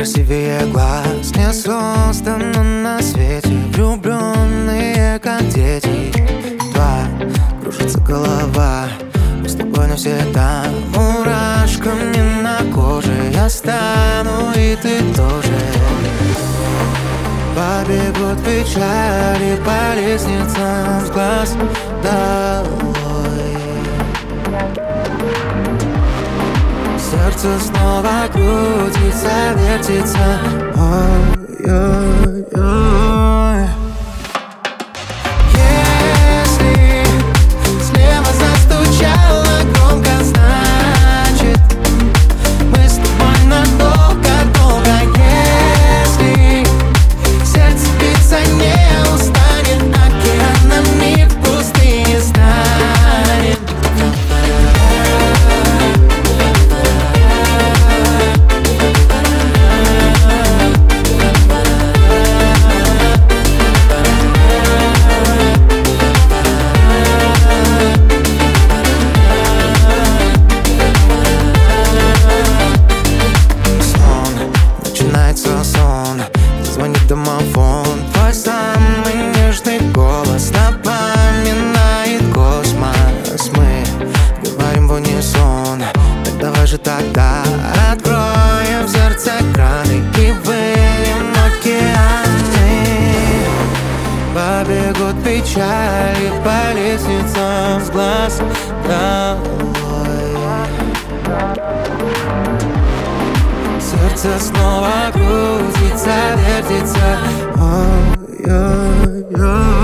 красивее глаз не создано на свете. Влюбленные, как дети. Два, кружится голова, мы с тобой навсегда. Мурашками на коже я стану, и ты тоже. Побегут печали по лестницам с глаз долой. Сердце снова крутится, вертится. Ой-ой-ой. Если слева застучало громко, значит мы с тобой надолго-долго. Если сердце биться не устанет, океанами в пустыне станет. Сон, звонит домофон. Твой самый нежный голос напоминает космос. Мы говорим в унисон. Так давай же тогда откроем в сердце краны и выльем океаны. Побегут печали по лестницам с глаз долой. Сердце снова крутится, вертится. Ой-ой-ой.